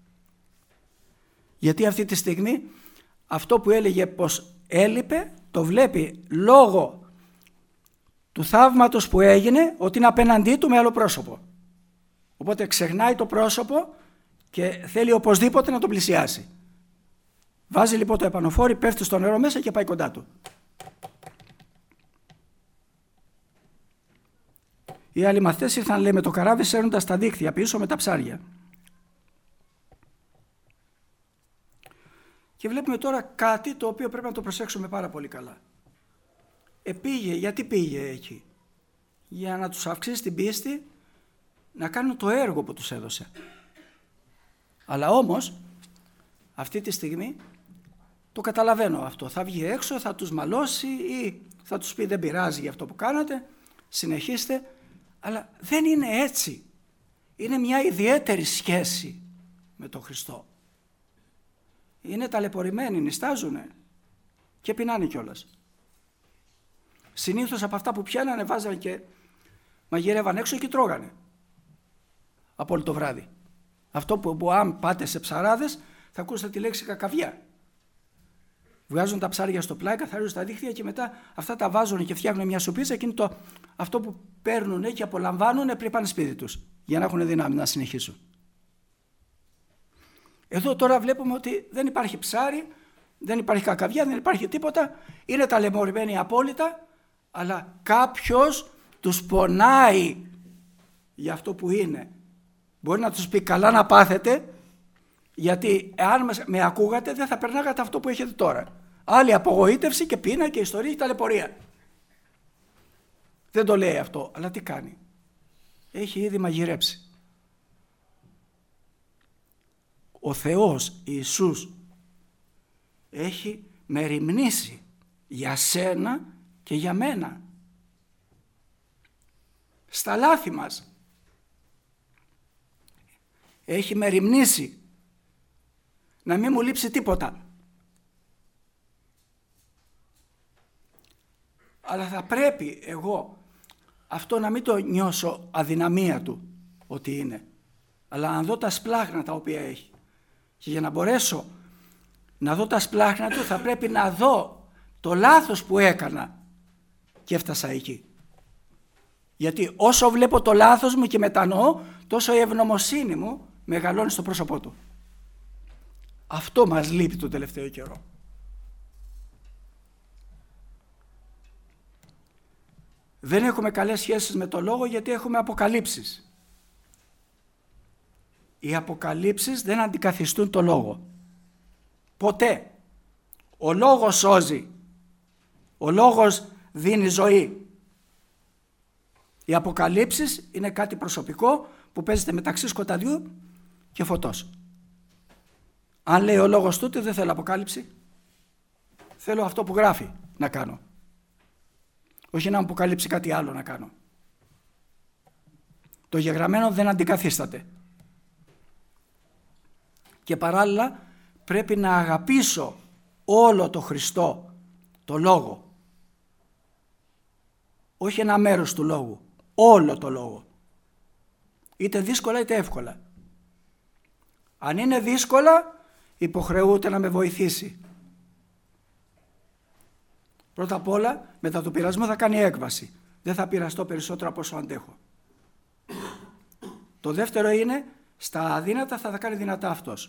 Γιατί αυτή τη στιγμή αυτό που έλεγε πως έλειπε, το βλέπει λόγω του θαύματος που έγινε ότι είναι απέναντί του με άλλο πρόσωπο. Οπότε ξεχνάει το πρόσωπο και θέλει οπωσδήποτε να τον πλησιάσει. Βάζει λοιπόν το επανοφόρι, πέφτει στο νερό μέσα και πάει κοντά του. Οι άλλοι μαθητές ήρθαν, λέει, με το καράβι σέρνοντας τα δίχτυα πίσω με τα ψάρια. Και βλέπουμε τώρα κάτι το οποίο πρέπει να το προσέξουμε πάρα πολύ καλά. Επήγε, γιατί πήγε εκεί? Για να τους αυξήσει την πίστη να κάνουν το έργο που τους έδωσε. Αλλά όμως αυτή τη στιγμή το καταλαβαίνω αυτό. Θα βγει έξω, θα τους μαλώσει ή θα τους πει δεν πειράζει για αυτό που κάνατε, συνεχίστε. Αλλά δεν είναι έτσι. Είναι μια ιδιαίτερη σχέση με τον Χριστό. Είναι ταλαιπωρημένοι, νηστάζουνε και πεινάνε κιόλας. Συνήθως από αυτά που πιάνανε βάζανε και μαγειρεύαν έξω και τρώγανε από όλο το βράδυ. Αυτό που, που αν πάτε σε ψαράδες θα ακούσετε τη λέξη κακαβιά. Βγάζουν τα ψάρια στο πλάι, καθαρίζουν τα δίχτυα και μετά αυτά τα βάζουν και φτιάχνουν μια σουπίτσα και είναι το, αυτό που παίρνουν και απολαμβάνουν πριν πάνε σπίτι τους για να έχουν δύναμη να συνεχίσουν. Εδώ τώρα βλέπουμε ότι δεν υπάρχει ψάρι, δεν υπάρχει κακαβιά, δεν υπάρχει τίποτα, είναι ταλαιπωρημένοι απόλυτα, αλλά κάποιος τους πονάει για αυτό που είναι. Μπορεί να τους πει καλά να πάθετε, γιατί εάν με ακούγατε δεν θα περνάγατε αυτό που έχετε τώρα. Άλλη απογοήτευση και πείνα και ιστορία και ταλαιπωρία. Δεν το λέει αυτό, αλλά τι κάνει? Έχει ήδη μαγειρέψει. Ο Θεός Ιησούς έχει μεριμνήσει για σένα και για μένα. Στα λάθη μας. Έχει μεριμνήσει να μην μου λείψει τίποτα. Αλλά θα πρέπει εγώ αυτό να μην το νιώσω αδυναμία του ότι είναι, αλλά να δω τα σπλάχνα τα οποία έχει. Και για να μπορέσω να δω τα σπλάχνα του θα πρέπει να δω το λάθος που έκανα και έφτασα εκεί. Γιατί όσο βλέπω το λάθος μου και μετανοώ, τόσο η ευγνωμοσύνη μου μεγαλώνει στο πρόσωπό του. Αυτό μας λείπει το τελευταίο καιρό. Δεν έχουμε καλές σχέσεις με το λόγο γιατί έχουμε αποκαλύψεις. Οι αποκαλύψεις δεν αντικαθιστούν το λόγο. Ποτέ. Ο λόγος σώζει. Ο λόγος δίνει ζωή. Οι αποκαλύψεις είναι κάτι προσωπικό που παίζεται μεταξύ σκοταδιού και φωτός. Αν λέει ο λόγος τούτου δεν θέλω αποκάλυψη. Θέλω αυτό που γράφει να κάνω. όχι να μου αποκαλύψει κάτι άλλο να κάνω. Το γεγραμμένο δεν αντικαθίσταται. Και παράλληλα πρέπει να αγαπήσω όλο το Χριστό, το Λόγο. Όχι ένα μέρος του Λόγου, όλο το Λόγο. Είτε δύσκολα είτε εύκολα. Αν είναι δύσκολα, υποχρεούται να με βοηθήσει. Πρώτα απ' όλα, μετά το πειρασμό θα κάνει έκβαση. Δεν θα πειραστώ περισσότερο από όσο αντέχω. Το δεύτερο είναι, στα αδύνατα θα τα κάνει δυνατά αυτός.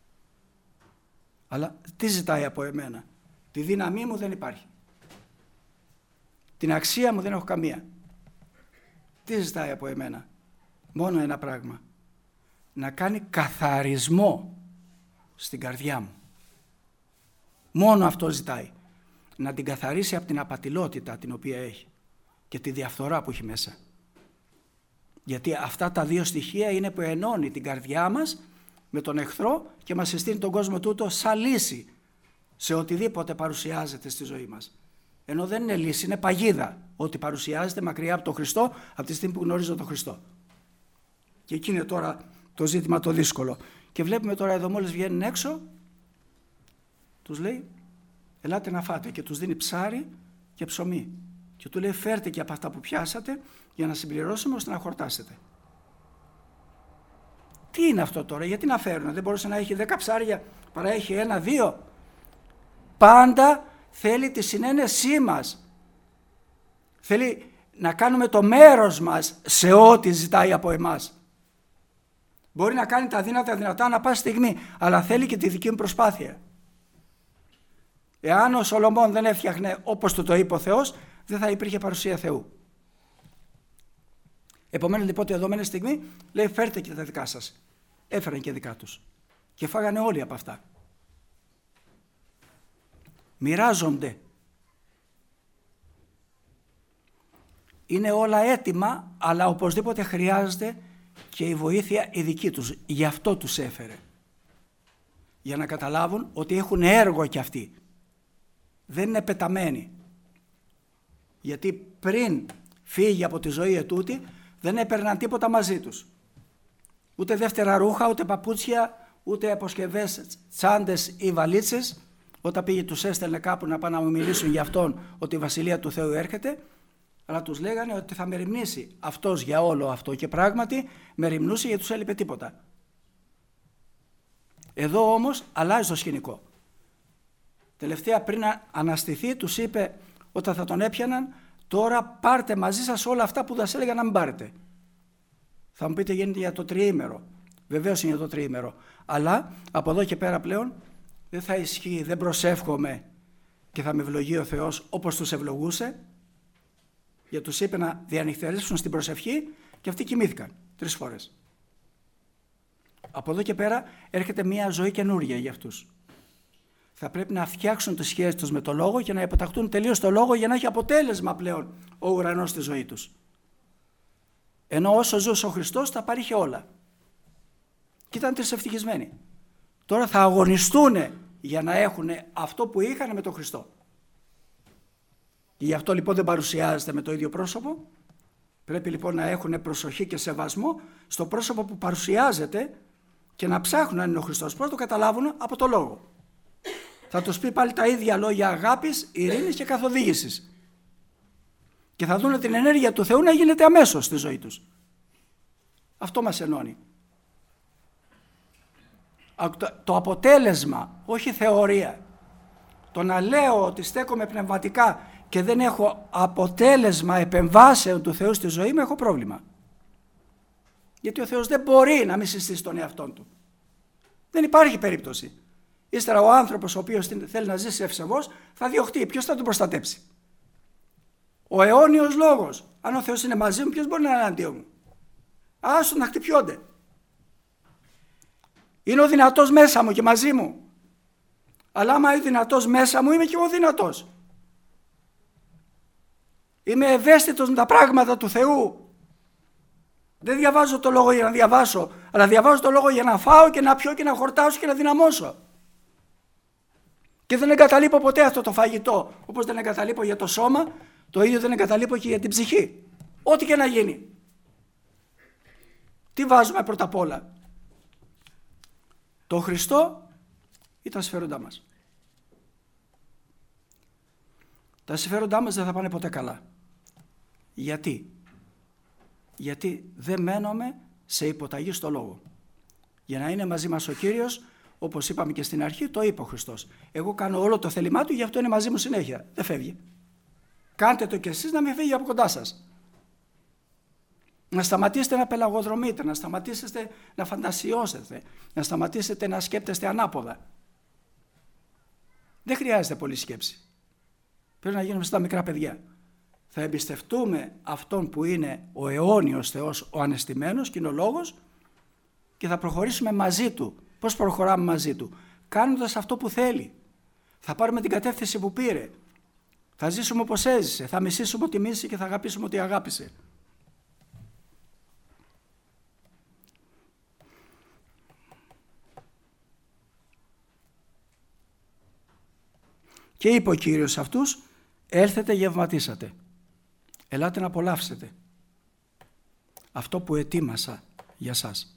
Αλλά τι ζητάει από εμένα? Τη δύναμή μου δεν υπάρχει. Την αξία μου δεν έχω καμία. Τι ζητάει από εμένα? Μόνο ένα πράγμα. Να κάνει καθαρισμό στην καρδιά μου. Μόνο αυτό ζητάει. Να την καθαρίσει από την απατηλότητα την οποία έχει και τη διαφθορά που έχει μέσα. Γιατί αυτά τα δύο στοιχεία είναι που ενώνει την καρδιά μας με τον εχθρό και μας συστήνει τον κόσμο τούτο σαν λύση σε οτιδήποτε παρουσιάζεται στη ζωή μας. Ενώ δεν είναι λύση, είναι παγίδα ότι παρουσιάζεται μακριά από τον Χριστό από τη στιγμή που γνωρίζω τον Χριστό. Και εκεί είναι τώρα το ζήτημα το δύσκολο. Και βλέπουμε τώρα εδώ μόλις βγαίνουν έξω, τους λέει ελάτε να φάτε και τους δίνει ψάρι και ψωμί. Και του λέει φέρτε και από αυτά που πιάσατε για να συμπληρώσουμε ώστε να χορτάσετε. Τι είναι αυτό τώρα, γιατί να φέρουν? Δεν μπορούσε να έχει δέκα ψάρια παρά έχει ένα, δύο? Πάντα θέλει τη συνένεσή μας. Θέλει να κάνουμε το μέρος μας σε ό,τι ζητάει από εμάς. Μπορεί να κάνει τα δύνατα δυνατά ανά πάση στιγμή, αλλά θέλει και τη δική μου προσπάθεια. Εάν ο Σολομών δεν έφτιαχνε όπως του το είπε ο Θεός, δεν θα υπήρχε παρουσία Θεού. Επομένως λοιπόν τη δεδομένη στιγμή λέει φέρτε και τα δικά σας. Έφεραν και δικά τους. Και φάγανε όλοι από αυτά. Μοιράζονται. Είναι όλα έτοιμα, αλλά οπωσδήποτε χρειάζεται και η βοήθεια η δική τους. Γι' αυτό τους έφερε. Για να καταλάβουν ότι έχουν έργο κι αυτοί. Δεν είναι πεταμένοι. Γιατί πριν φύγει από τη ζωή ετούτη δεν έπαιρναν τίποτα μαζί τους. Ούτε δεύτερα ρούχα, ούτε παπούτσια, ούτε αποσκευές, τσάντες ή βαλίτσες. Όταν πήγε τους έστελνε κάπου να πάνε να μου μιλήσουν για αυτόν ότι η Βασιλεία του Θεού έρχεται, αλλά τους λέγανε ότι θα μεριμνήσει αυτός για όλο αυτό και πράγματι μεριμνούσε γιατί τους έλειπε τίποτα. Εδώ όμως αλλάζει το σκηνικό. Τελευταία πριν αναστηθεί τους είπε όταν θα τον έπιαναν, τώρα πάρτε μαζί σας όλα αυτά που θα σας έλεγα να μην πάρετε. Θα μου πείτε γίνεται για το τριήμερο. Βεβαίως είναι για το τριήμερο. Αλλά από εδώ και πέρα πλέον δεν θα ισχύει, δεν προσεύχομαι και θα με ευλογεί ο Θεός όπως τους ευλογούσε. Γιατί τους είπε να διανυχτερήσουν στην προσευχή και αυτοί κοιμήθηκαν τρεις φορές. Από εδώ και πέρα έρχεται μια ζωή καινούργια για αυτούς. Θα πρέπει να φτιάξουν τις σχέσεις τους με το Λόγο και να υποταχτούν τελείως το Λόγο για να έχει αποτέλεσμα πλέον ο ουρανός στη ζωή τους. Ενώ όσο ζούσε ο Χριστός τα παρήχε όλα. Και ήταν τρισευτυχισμένοι. Τώρα θα αγωνιστούν για να έχουν αυτό που είχαν με τον Χριστό. Και γι' αυτό λοιπόν δεν παρουσιάζεται με το ίδιο πρόσωπο. Πρέπει λοιπόν να έχουν προσοχή και σεβασμό στο πρόσωπο που παρουσιάζεται και να ψάχνουν αν είναι ο Χριστός. Πώς το καταλάβουν? Από το Λόγο. Θα τους πει πάλι τα ίδια λόγια αγάπης, ειρήνης και καθοδήγησης. Και θα δουν την ενέργεια του Θεού να γίνεται αμέσως στη ζωή τους. Αυτό μας ενώνει. Το αποτέλεσμα, όχι θεωρία. Το να λέω ότι στέκομαι πνευματικά και δεν έχω αποτέλεσμα επεμβάσεων του Θεού στη ζωή μου, έχω πρόβλημα. Γιατί ο Θεός δεν μπορεί να μην συστήσει τον εαυτόν του. Δεν υπάρχει περίπτωση. Ύστερα ο άνθρωπος ο οποίος θέλει να ζήσει ευσεβώς θα διωχτεί. Ποιος θα τον προστατέψει? Ο αιώνιος λόγος. Αν ο Θεός είναι μαζί μου, ποιος μπορεί να είναι εναντίον μου? Άσου να χτυπιόνται. Είναι ο δυνατός μέσα μου και μαζί μου. Αλλά άμα είναι δυνατός μέσα μου, είμαι και εγώ δυνατός. Είμαι ευαίσθητος με τα πράγματα του Θεού. Δεν διαβάζω το λόγο για να διαβάσω, αλλά διαβάζω το λόγο για να φάω και να πιω και να χορτάσω και να δυναμώσω. Και δεν εγκαταλείπω ποτέ αυτό το φαγητό, όπως δεν εγκαταλείπω για το σώμα Το ίδιο δεν εγκαταλείπω και για την ψυχή. Ό,τι και να γίνει. Τι βάζουμε πρώτα απ' όλα? Το Χριστό ή τα συμφέροντά μας? Τα συμφέροντά μας δεν θα πάνε ποτέ καλά. Γιατί? Γιατί δεν μένουμε σε υποταγή στο Λόγο. Για να είναι μαζί μας ο Κύριος, όπως είπαμε και στην αρχή, το είπε ο Χριστός. Εγώ κάνω όλο το θέλημά του, γι' αυτό είναι μαζί μου συνέχεια. Δεν φεύγει. Κάντε το κι εσείς να μην φύγει από κοντά σας. Να σταματήσετε να πελαγοδρομείτε, να σταματήσετε να φαντασιώσετε, να σταματήσετε να σκέπτεστε ανάποδα. Δεν χρειάζεται πολλή σκέψη. Πρέπει να γίνουμε στα μικρά παιδιά. Θα εμπιστευτούμε αυτόν που είναι ο αιώνιος Θεός, ο ανεστημένος και είναι ο Λόγος, και θα προχωρήσουμε μαζί Του. Πώς προχωράμε μαζί Του? Κάνοντας αυτό που θέλει. Θα πάρουμε την κατεύθυνση που πήρε. Θα ζήσουμε όπως έζησε. Θα μισήσουμε ό,τι μίσησε και θα αγαπήσουμε ό,τι αγάπησε. Και είπε ο Κύριος σε αυτούς: έλθετε, γευματίσατε. Ελάτε να απολαύσετε αυτό που ετοίμασα για σας.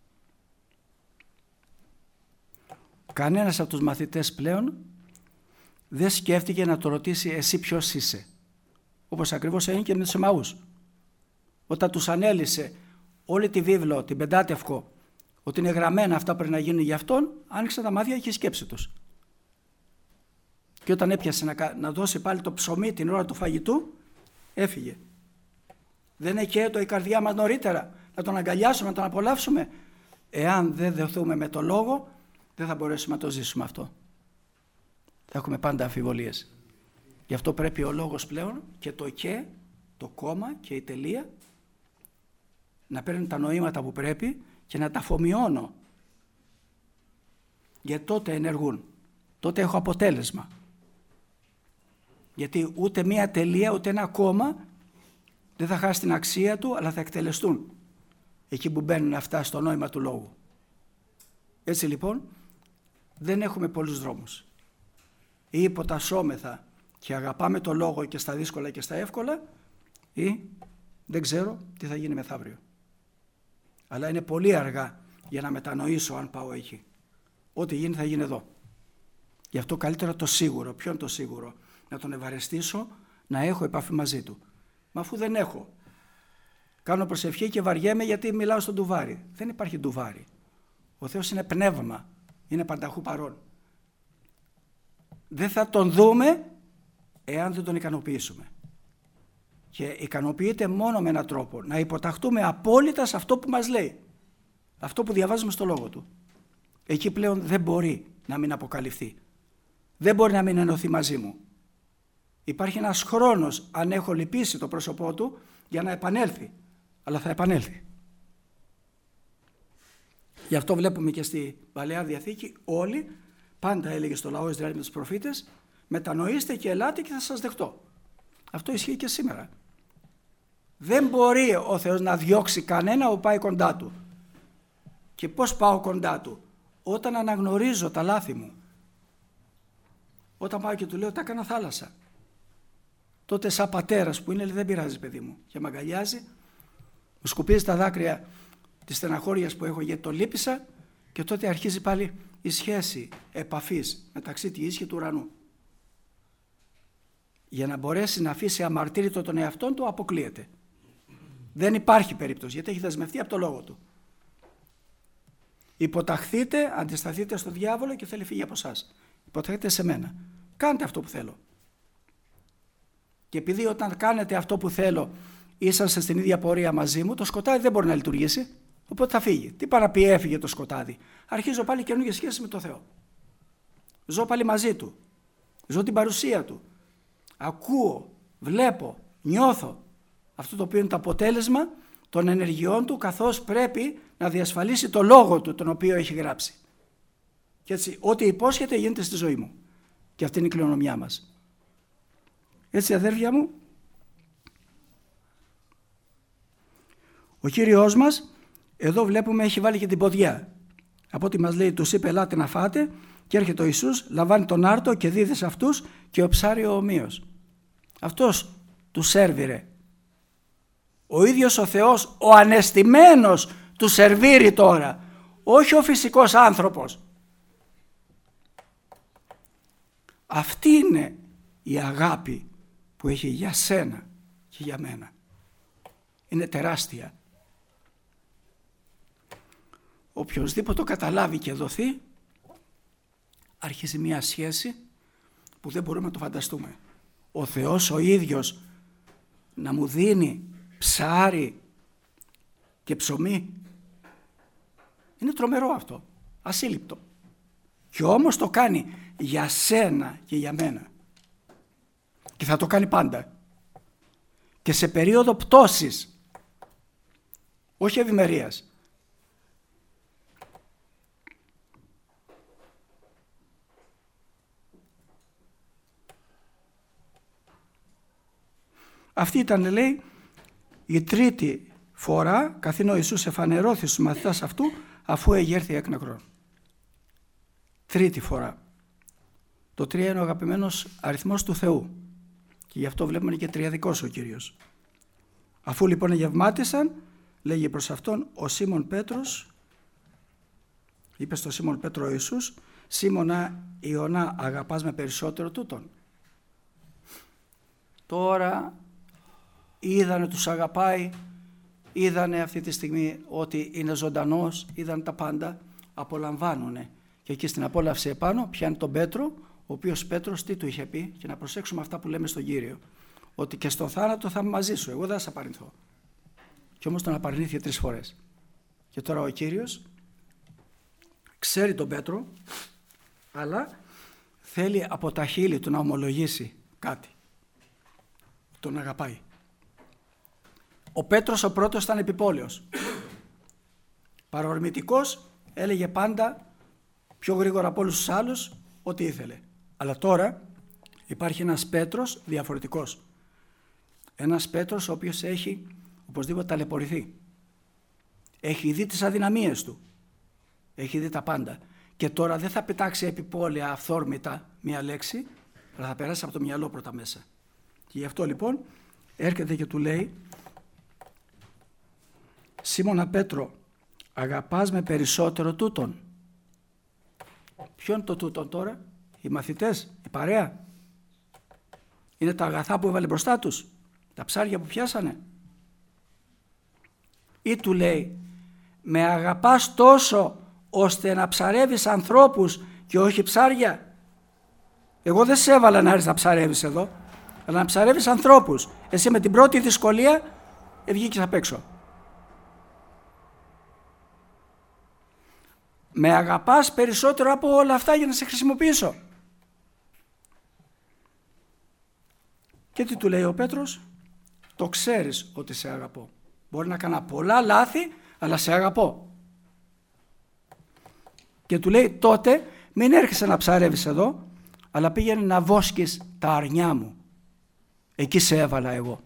Κανένας από τους μαθητές πλέον δεν σκέφτηκε να το ρωτήσει εσύ ποιος είσαι. Όπως ακριβώς έγινε και με τους Εμαούς. Όταν τους ανέλυσε όλη τη βίβλο, την Πεντάτευκο, ότι είναι γραμμένα αυτά που πρέπει να γίνουν για αυτόν, άνοιξαν τα μάτια και η σκέψη τους. Και όταν έπιασε να, να δώσει πάλι το ψωμί την ώρα του φαγητού, έφυγε. Δεν είναι καίτο η καρδιά μας νωρίτερα να τον αγκαλιάσουμε, να τον απολαύσουμε? Εάν δεν δεθούμε με το Λόγο, δεν θα μπορέσουμε να το ζήσουμε αυτό. Θα έχουμε πάντα αμφιβολίες. Γι' αυτό πρέπει ο Λόγος πλέον και το και, το κόμμα και η τελεία να παίρνουν τα νοήματα που πρέπει και να τα αφομοιώνω. Γιατί τότε ενεργούν. Τότε έχω αποτέλεσμα. Γιατί ούτε μία τελεία ούτε ένα κόμμα δεν θα χάσει την αξία του, αλλά θα εκτελεστούν εκεί που μπαίνουν αυτά στο νόημα του Λόγου. Έτσι λοιπόν δεν έχουμε πολλούς δρόμους. Ή υποτασσόμεθα και αγαπάμε το Λόγο και στα δύσκολα και στα εύκολα, ή δεν ξέρω τι θα γίνει μεθαύριο. Αλλά είναι πολύ αργά για να μετανοήσω αν πάω εκεί. Ό,τι γίνει θα γίνει εδώ. Γι' αυτό καλύτερα το σίγουρο. Ποιο είναι το σίγουρο? Να τον ευαρεστήσω, να έχω επαφή μαζί του. Μα αφού δεν έχω, κάνω προσευχή και βαριέμαι γιατί μιλάω στον ντουβάρι. Δεν υπάρχει ντουβάρι. Ο Θεός είναι πνεύμα, είναι πανταχού παρόν. Δεν θα τον δούμε εάν δεν τον ικανοποιήσουμε. Και ικανοποιείται μόνο με έναν τρόπο, να υποταχτούμε απόλυτα σε αυτό που μας λέει. Αυτό που διαβάζουμε στο Λόγο του. Εκεί πλέον δεν μπορεί να μην αποκαλυφθεί. Δεν μπορεί να μην ενωθεί μαζί μου. Υπάρχει ένας χρόνος, αν έχω λυπήσει το πρόσωπό του, για να επανέλθει. Αλλά θα επανέλθει. Γι' αυτό βλέπουμε και στη Παλαιά Διαθήκη όλοι, πάντα έλεγε στο λαό Ισραήλ με τους προφήτες, μετανοήστε και ελάτε και θα σας δεχτώ. Αυτό ισχύει και σήμερα. Δεν μπορεί ο Θεός να διώξει κανένα που πάει κοντά του. Και πώς πάω κοντά του? Όταν αναγνωρίζω τα λάθη μου. Όταν πάω και του λέω τα έκανα θάλασσα. Τότε σαν πατέρας που είναι, λέει, δεν πειράζει παιδί μου, και με αγκαλιάζει, μου σκουπίζει τα δάκρυα της στεναχώριας που έχω γιατί το λύπησα, και τότε αρχίζει πάλι η σχέση επαφής μεταξύ της γης και του ουρανού. Για να μπορέσει να αφήσει αμαρτύρητο τον εαυτόν του, αποκλείεται. Δεν υπάρχει περίπτωση, γιατί έχει δεσμευτεί από το Λόγο του. Υποταχθείτε, αντισταθείτε στο διάβολο και θέλει φύγει από εσάς. Υποταχθείτε σε μένα. Κάντε αυτό που θέλω. Και επειδή όταν κάνετε αυτό που θέλω είσαστε στην ίδια πορεία μαζί μου, το σκοτάδι δεν μπορεί να λειτουργήσει, οπότε θα φύγει. Τι πάει να πει έφυγε το σκοτάδι? Αρχίζω πάλι καινούργια σχέση με το Θεό. Ζω πάλι μαζί Του. Ζω την παρουσία Του. Ακούω, βλέπω, νιώθω αυτό το οποίο είναι το αποτέλεσμα των ενεργειών Του, καθώς πρέπει να διασφαλίσει το Λόγο Του τον οποίο έχει γράψει. Και έτσι ό,τι υπόσχεται γίνεται στη ζωή μου. Και αυτή είναι η κληρονομιά μας. Έτσι αδέρφια μου, ο Κύριος μας εδώ βλέπουμε έχει βάλει και την ποδιά. Από ό,τι μας λέει, τους είπε ελάτε να φάτε, και έρχεται ο Ιησούς, λαμβάνει τον άρτο και δίδει σε αυτούς και ο ψάριο ομοίως. Αυτός του σέρβιρε. Ο ίδιος ο Θεός, ο ανεστημένος, του σερβίρει τώρα, όχι ο φυσικός άνθρωπος. Αυτή είναι η αγάπη που έχει για σένα και για μένα. Είναι τεράστια. Οποιοςδήποτε το καταλάβει και δοθεί, αρχίζει μια σχέση που δεν μπορούμε να το φανταστούμε. Ο Θεός ο ίδιος να μου δίνει ψάρι και ψωμί, είναι τρομερό αυτό, ασύλληπτο. Και όμως το κάνει για σένα και για μένα. Και θα το κάνει πάντα. Και σε περίοδο πτώσης, όχι ευημερίας. Αυτή ήταν, λέει, η τρίτη φορά καθήν ο Ιησούς εφανερώθη στους μαθητάς αυτού αφού εγέρθη εκ νεκρών. Τρίτη φορά. Το τρία είναι ο αγαπημένος αριθμός του Θεού και γι' αυτό βλέπουμε και τριαδικός ο Κύριος. Αφού λοιπόν γευμάτισαν, λέγει προς αυτόν ο Σίμων Πέτρος, είπε στο Σίμων Πέτρο ο Ιησούς, Σίμωνα Ιωνά, αγαπάς με περισσότερο τούτον? Τώρα είδανε τους αγαπάει, είδανε αυτή τη στιγμή ότι είναι ζωντανός, είδαν τα πάντα, απολαμβάνουνε. Και εκεί στην απόλαυση επάνω πιάνει τον Πέτρο, ο οποίος Πέτρος τι του είχε πει, και να προσέξουμε αυτά που λέμε στον Κύριο, ότι και στον θάνατο θα είμαι μαζί σου, εγώ δεν θα σε απαρνηθώ. Και όμως τον απαρνήθηκε τρεις φορές. Και τώρα ο Κύριος ξέρει τον Πέτρο, αλλά θέλει από τα χείλη του να ομολογήσει κάτι. Τον αγαπάει. Ο Πέτρος ο πρώτος ήταν επιπόλαιος. Παρορμητικός, έλεγε πάντα πιο γρήγορα από όλους τους άλλους ό,τι ήθελε. Αλλά τώρα υπάρχει ένας Πέτρος διαφορετικός. Ένας Πέτρος ο οποίος έχει οπωσδήποτε ταλαιπωρηθεί. Έχει δει τις αδυναμίες του. Έχει δει τα πάντα. Και τώρα δεν θα πετάξει επιπόλαια αυθόρμητα μία λέξη, αλλά θα περάσει από το μυαλό πρώτα μέσα. Και γι' αυτό λοιπόν έρχεται και του λέει, Σίμωνα Πέτρο, αγαπάς με περισσότερο τούτον? Ποιο είναι το τούτον τώρα? Οι μαθητές, η παρέα? Είναι τα αγαθά που έβαλε μπροστά τους? Τα ψάρια που πιάσανε? Ή του λέει, με αγαπάς τόσο ώστε να ψαρεύεις ανθρώπους και όχι ψάρια? Εγώ δεν σε έβαλα να έρθεις να ψαρεύεις εδώ, αλλά να ψαρεύεις ανθρώπους. Εσύ με την πρώτη δυσκολία βγήκες απ' έξω. Με αγαπάς περισσότερο από όλα αυτά για να σε χρησιμοποιήσω. Και τι του λέει ο Πέτρος? Το ξέρεις ότι σε αγαπώ. Μπορεί να κάνω πολλά λάθη, αλλά σε αγαπώ. Και του λέει, τότε μην έρχεσαι να ψαρεύεις εδώ, αλλά πήγαινε να βόσκεις τα αρνιά μου. Εκεί σε έβαλα εγώ.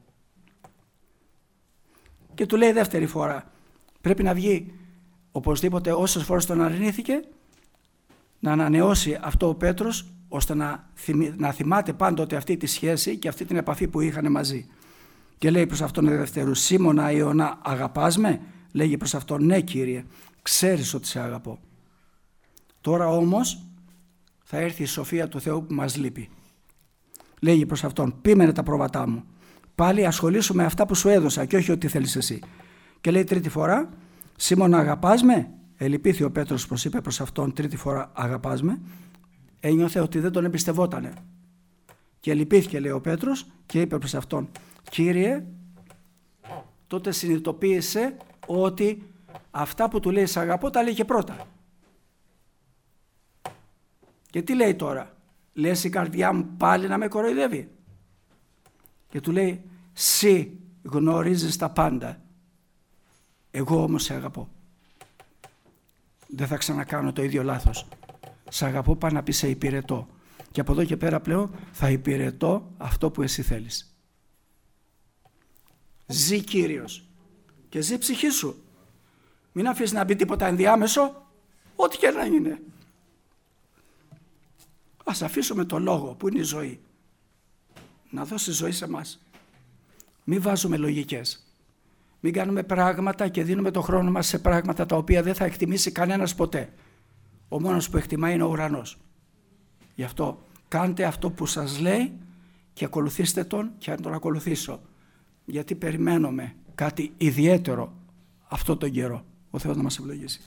Και του λέει δεύτερη φορά, πρέπει να βγει οπωσδήποτε όσες φορές τον αρνήθηκε, να ανανεώσει αυτό ο Πέτρος, ώστε να, θυμ, να θυμάται πάντοτε αυτή τη σχέση και αυτή την επαφή που είχαν μαζί. Και λέει προς αυτόν δεύτερου, Σίμωνα Ιωνά, αγαπάς με? Λέγει προς αυτόν, ναι Κύριε, ξέρεις ότι σε αγαπώ. Τώρα όμως θα έρθει η σοφία του Θεού που μας λείπει. Λέγει προς αυτόν, πείμενε τα πρόβατά μου. Πάλι ασχολήσου με αυτά που σου έδωσα και όχι ό,τι θέλεις εσύ. Και λέει τρίτη φορά, Σίμωνα αγαπάς με? Ελυπήθη ο Πέτρος πως είπε προς αυτόν τρίτη φορά, αγαπάς με? Ένιωθε ότι δεν τον εμπιστευότανε. Και λυπήθηκε, λέει ο Πέτρος, και είπε προς αυτόν, Κύριε, τότε συνειδητοποίησε ότι αυτά που του λέει σ' αγαπώ τα λέει και πρώτα. Και τι λέει τώρα? Λες η καρδιά μου πάλι να με κοροϊδεύει? Και του λέει, Συ γνωρίζεις τα πάντα, εγώ όμως σε αγαπώ. Δεν θα ξανακάνω το ίδιο λάθος. Σ' αγαπώ, πάει να πει σε υπηρετώ. Και από εδώ και πέρα πλέον θα υπηρετώ αυτό που εσύ θέλεις. Ζει Κύριος και ζει ψυχή σου. Μην αφήσεις να μπει τίποτα ενδιάμεσο, ό,τι και να είναι. Ας αφήσουμε το λόγο που είναι η ζωή να δώσει ζωή σε μας. Μην βάζουμε λογικές. Μην κάνουμε πράγματα και δίνουμε το χρόνο μας σε πράγματα τα οποία δεν θα εκτιμήσει κανένας ποτέ. Ο μόνος που εκτιμάει είναι ο ουρανός. Γι' αυτό κάντε αυτό που σας λέει και ακολουθήστε τον και αν τον ακολουθήσω. Γιατί περιμένουμε κάτι ιδιαίτερο αυτό τον καιρό. Ο Θεός να μας ευλογήσει.